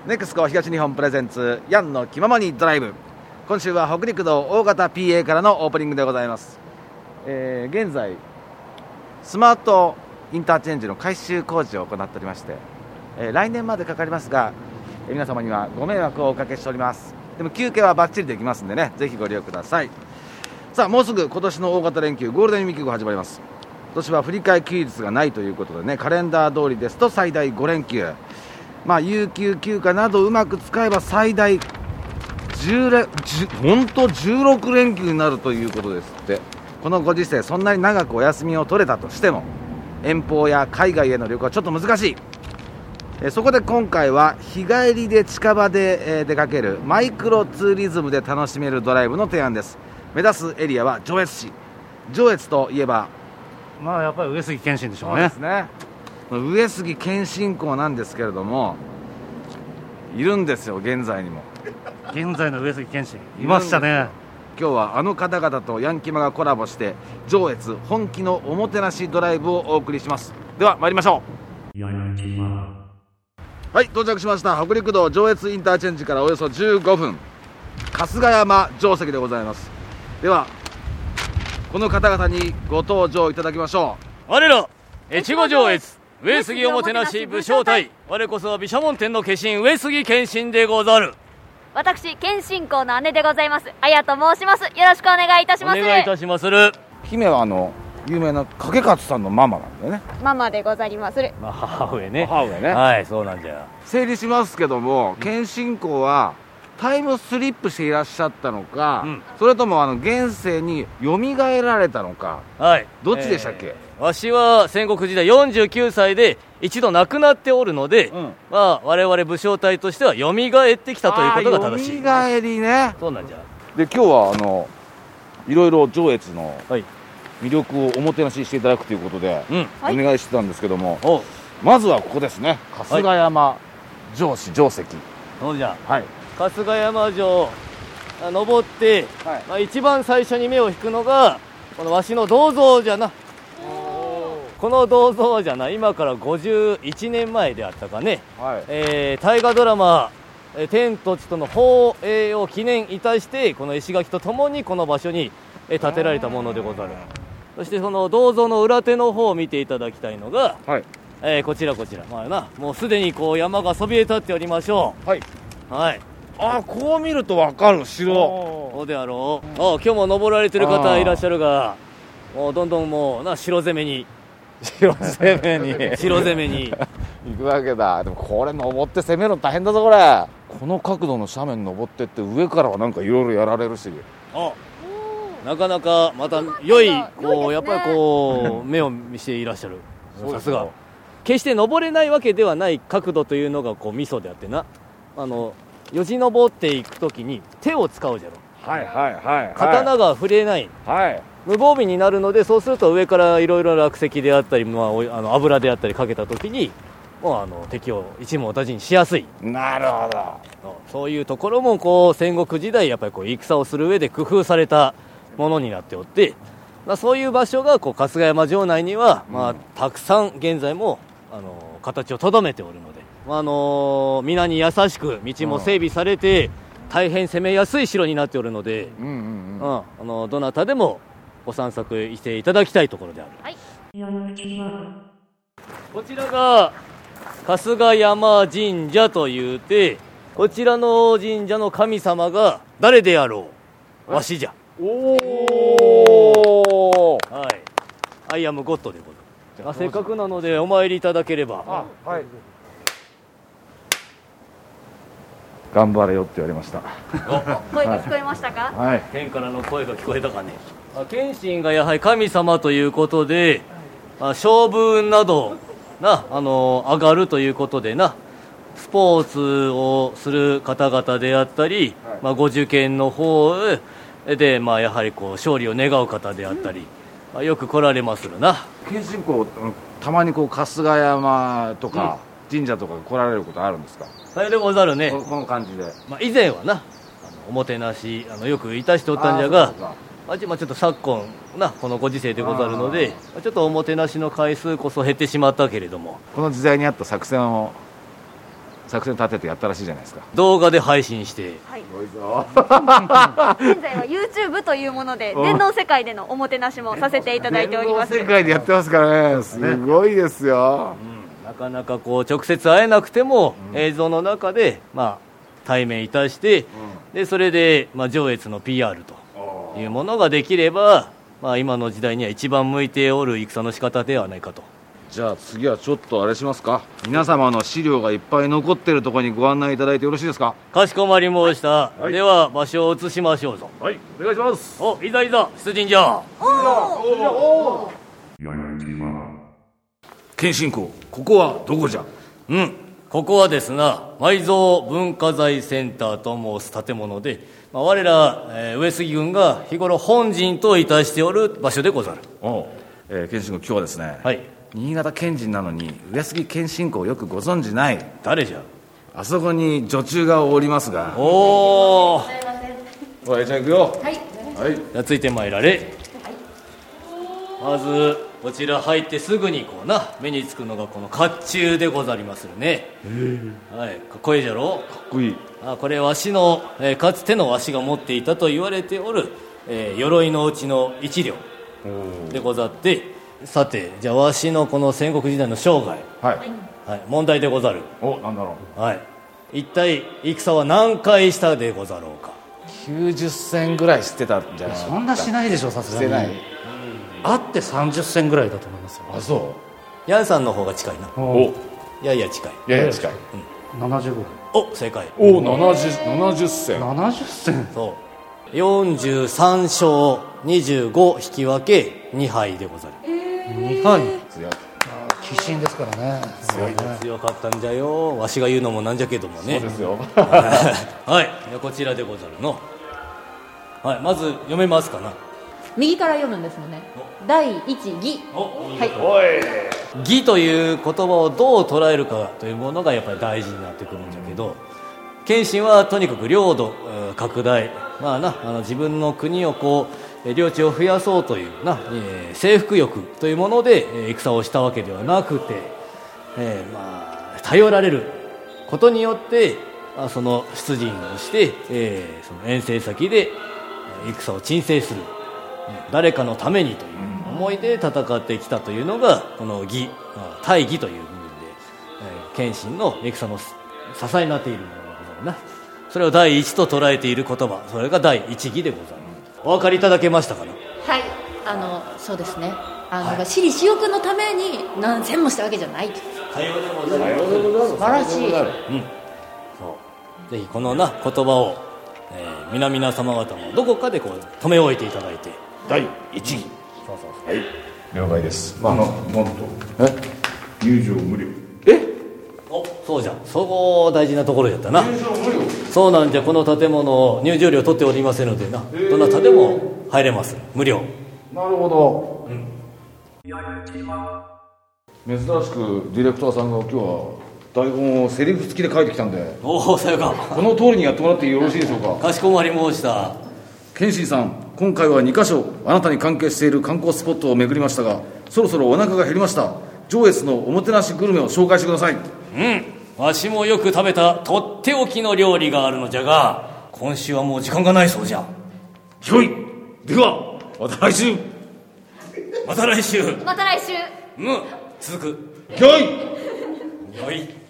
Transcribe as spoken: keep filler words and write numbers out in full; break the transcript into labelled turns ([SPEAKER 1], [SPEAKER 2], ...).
[SPEAKER 1] ネクスコ東日本プレゼンツヤンの気ままにドライブ。今週は北陸道大型 ピーエー からのオープニングでございます。えー、現在スマートインターチェンジの改修工事を行っておりまして、えー、来年までかかりますが、えー、皆様にはご迷惑をおかけしております。でも休憩はバッチリできますんでね、ぜひご利用ください。さあ、もうすぐ今年の大型連休ゴールデンウィークが始まります。今年は振り替え休日がないということでね、カレンダー通りですと最大ご連休、まあ、有給休暇などうまく使えば最大じゅう連、本当じゅうろく連休になるということですって。このご時世、そんなに長くお休みを取れたとしても遠方や海外への旅行はちょっと難しい。えそこで今回は日帰りで近場で、えー、出かけるマイクロツーリズムで楽しめるドライブの提案です。目指すエリアは上越市。上越といえば
[SPEAKER 2] まあやっぱり上杉謙信でしょうね。
[SPEAKER 1] そうですね、上杉謙信公なんですけれども、いるんですよ、現在にも。
[SPEAKER 2] 現在の上杉謙信いましたね。
[SPEAKER 1] 今日はあの方々とヤンキマがコラボして上越本気のおもてなしドライブをお送りします。では参りましょう。ヤンキマ。はい、到着しました。北陸道上越インターチェンジからおよそじゅうごふん、春日山城跡でございます。ではこの方々にご登場いただきましょ
[SPEAKER 3] う。我ら越後上越上杉おもてなし武将隊、我こそは毘沙門天の化身上杉謙信でござる。
[SPEAKER 4] 私謙信公の姉でございます綾と申します。よろしくお願いいたします。
[SPEAKER 3] お願いいたしまする。
[SPEAKER 1] 姫はあの有名な掛勝さんのママなんだよね。
[SPEAKER 4] ママでございまする。
[SPEAKER 3] まあ、母上ね。
[SPEAKER 1] 母上ね。
[SPEAKER 3] はい、そうなんじゃ。
[SPEAKER 1] 整理しますけども、謙信公はタイムスリップしていらっしゃったのか、うん、それともあの現世に蘇られたのか、
[SPEAKER 3] はい、
[SPEAKER 1] どっちでしたっけ？
[SPEAKER 3] えー、わしは戦国時代よんじゅうきゅうさいで一度亡くなっておるので、うん、まあ、我々武将隊としては蘇ってきたということが正しい。
[SPEAKER 1] 蘇りね。
[SPEAKER 3] そうなんじゃ。
[SPEAKER 1] で今日はあのいろいろ上越の魅力をおもてなししていただくということで、うん、お願いしてたんですけども、はい、まずはここですね、春日山城址城跡。
[SPEAKER 3] そうじゃ。
[SPEAKER 1] はい、
[SPEAKER 3] 春日山城登って、はい、まあ、一番最初に目を引くのがこのわしの銅像じゃな。この銅像じゃな、今からごじゅういちねんまえであったかね、はい、えー、大河ドラマ「天と地との放映」を記念いたしてこの石垣とともにこの場所に建てられたものでござる。そしてその銅像の裏手の方を見ていただきたいのが、はい、えー、こちらこちら、まあな、もうすでにこう山がそびえ立っておりましょう。はい、はい、
[SPEAKER 1] ああ、こう見ると分かる城。
[SPEAKER 3] そうであろう。ああ、今日も登られてる方いらっしゃるが、もうどんどんもうな城攻めに
[SPEAKER 1] 城攻めに
[SPEAKER 3] 城攻めに
[SPEAKER 1] 行くわけだ。でもこれ登って攻めるの大変だぞこれ。この角度の斜面登ってって上からはなんかいろいろやられるし、
[SPEAKER 3] あ、なかなかまた良いこうやっぱりこう目を見せていらっしゃる。さすが。決して登れないわけではない角度というのがこうミソであってな、あのよじ登っていくときに手を使うじゃろ。
[SPEAKER 1] はいはいはい、はい、
[SPEAKER 3] 刀が触れない、はい、無防備になるので、そうすると上からいろいろ落石であったり、まあ、あの油であったりかけたときにもうあの敵を一網打尽しやすい。
[SPEAKER 1] なるほど。
[SPEAKER 3] そういうところもこう戦国時代やっぱりこう戦をする上で工夫されたものになっておって、まあ、そういう場所がこう春日山城内には、まあ、たくさん現在もあの形をとどめておるので、まああの皆に優しく道も整備されて、大変攻めやすい城になっておるので、うんうんうんうん、あのどなたでもご散策していただきたいところである。はい、こちらが春日山神社というて、こちらの神社の神様が誰であろう。わしじゃ。おお、はい、アイアムゴッドでござる。まあ、せっかくなのでお参りいただければ。あ、はい、
[SPEAKER 1] 頑張れよって言われました。
[SPEAKER 4] 声が聞こえましたか？
[SPEAKER 3] はい、天からの声が聞こえたかね。謙信がやはり神様ということで、勝負運などな、あの上がるということでな、スポーツをする方々であったり、はい、まあ、ご受験の方で、まあ、やはりこう勝利を願う方であったり、うん、まあ、よく来られまするな。
[SPEAKER 1] 謙信公、たまにこう春日山とか神社とか来られることあるんですか？
[SPEAKER 3] それでござるね。
[SPEAKER 1] こ, この感じで、
[SPEAKER 3] まあ、以前はな、あのおもてなしあのよくいたしておったんじゃが、まあ、ちょっと昨今なこのご時世でござるので、ちょっとおもてなしの回数こそ減ってしまったけれども、
[SPEAKER 1] この時代に合った作戦を作戦立ててやったらしいじゃないですか。
[SPEAKER 3] 動画で配信して、
[SPEAKER 4] はい、
[SPEAKER 1] すごいぞ
[SPEAKER 4] 現在は YouTube というもので電脳世界でのおもてなしもさせていただいております。
[SPEAKER 1] 電脳世界でやってますからね、すごいですよ、
[SPEAKER 3] うん、なかなかこう直接会えなくても、うん、映像の中で、まあ、対面いたして、うん、でそれで、まあ、上越の ピーアール というものができれば、まあ、今の時代には一番向いておる戦の仕方ではないかと。
[SPEAKER 1] じゃあ次はちょっとあれしますか、皆様の資料がいっぱい残っているところにご案内いただいてよろしいですか。
[SPEAKER 3] かしこまり申した、はい、では場所を移しましょうぞ。
[SPEAKER 1] はい、お願いします。
[SPEAKER 3] お、いざいざ出陣じゃ。
[SPEAKER 4] おお、
[SPEAKER 1] 謙信公、ここはどこじゃ。
[SPEAKER 3] うん、ここはですな、埋蔵文化財センターと申す建物で、まあ、我ら、えー、上杉軍が日頃本陣といたしておる場所でござる。
[SPEAKER 1] お、えー、謙信公、今日はですね、はい、新潟県人なのに上杉謙信公をよくご存じない。
[SPEAKER 3] 誰じゃ。
[SPEAKER 1] あそこに女中がおりますが。
[SPEAKER 3] おお、
[SPEAKER 1] おい、じゃあ行くよ。
[SPEAKER 4] はい、
[SPEAKER 3] はい、じゃあついてまいられ、はい、まずこちら入ってすぐにこうな目につくのがこの甲冑でござりまするね。はい、かっこいいじゃろ。
[SPEAKER 1] かっこいい。
[SPEAKER 3] あ、これわしの、えー、かつてのわしが持っていたと言われておる、えー、鎧のうちの一両でござって、さてじゃあわしのこの戦国時代の生涯、
[SPEAKER 1] はい
[SPEAKER 3] はい、問題でござる。
[SPEAKER 1] お、なんだろ
[SPEAKER 3] う。はい、一体戦は何回したでござろうか。
[SPEAKER 1] きゅうじゅっせんぐらいしてたんじゃない。
[SPEAKER 2] そんなしないでしょ、さすがに。
[SPEAKER 1] してない。
[SPEAKER 2] あってさんじゅっせんぐらいだと思いますよ。
[SPEAKER 1] あ、そう。
[SPEAKER 3] ヤンさんの方が近いな。
[SPEAKER 1] お、
[SPEAKER 3] やや近い。
[SPEAKER 1] やや近い、
[SPEAKER 2] うん、ななじゅうぐらい。
[SPEAKER 3] お、正解。
[SPEAKER 1] お、ななじゅう、ななじゅっせん。
[SPEAKER 2] ななじゅっせん。
[SPEAKER 3] そうよんじゅうさん勝にじゅうご引き分けに敗でござる。
[SPEAKER 2] にはい。
[SPEAKER 1] 強い。
[SPEAKER 2] 鬼神ですからね。
[SPEAKER 3] 強いね。強かったんじゃよ。わしが言うのもなんじゃけどもね。
[SPEAKER 1] そうですよ
[SPEAKER 3] はい、こちらでござるの。はい、まず読めますかな。
[SPEAKER 5] 右から読むんですもんね。第一義。はい。
[SPEAKER 3] おい。義という言葉をどう捉えるかというものがやっぱり大事になってくるんじゃけど、謙信はとにかく領土拡大、まあな、あの自分の国をこう領地を増やそうというな、えー、征服欲というもので、えー、戦をしたわけではなくて、えー、まあ頼られることによって、まあ、その出陣をして、えー、その遠征先で戦を鎮静する、誰かのためにという思いで戦ってきたというのがこの義、まあ、大義という部分で、えー、謙信の戦の支えになっているものでござるな。それを第一と捉えている言葉、それが第一義でござる。お分かりいただけましたかな。
[SPEAKER 5] はい、あのそうですね。あの、はい、私利私欲のために何千もしたわけじゃないと。
[SPEAKER 3] さようでござる。
[SPEAKER 5] 素晴らしい。うん、そう
[SPEAKER 3] ぜひこのな言葉を、えー、皆々様方もどこかでこう止め置いていただいて、
[SPEAKER 1] 第一義、
[SPEAKER 3] そうそうそう、
[SPEAKER 1] はい、了解です。まあ、
[SPEAKER 6] なんとえ入場無料。
[SPEAKER 3] えお、そうじゃ、そこ大事なところやったな。
[SPEAKER 6] 入場無料。
[SPEAKER 3] そうなんじゃ、この建物入場料取っておりませんのでな、どなたでも入れます、無料。
[SPEAKER 6] なるほど、
[SPEAKER 3] うん、
[SPEAKER 1] 珍しくディレクターさんが今日は台本をセリフ付きで書いてきたんで、
[SPEAKER 3] おお、さよか。
[SPEAKER 1] この通りにやってもらってよろしいでしょうか。
[SPEAKER 3] かしこまり申した。
[SPEAKER 1] 謙信さん、今回はにかしょあなたに関係している観光スポットを巡りましたが、そろそろお腹が減りました。上越のおもてなしグルメを紹介してください。
[SPEAKER 3] うん、わしもよく食べたとっておきの料理があるのじゃが、今週はもう時間がないそうじゃ。
[SPEAKER 1] ひょい、ではまた来週。
[SPEAKER 3] また来週。
[SPEAKER 4] また来週。
[SPEAKER 3] うん、続く。
[SPEAKER 1] ひょい。
[SPEAKER 3] よい。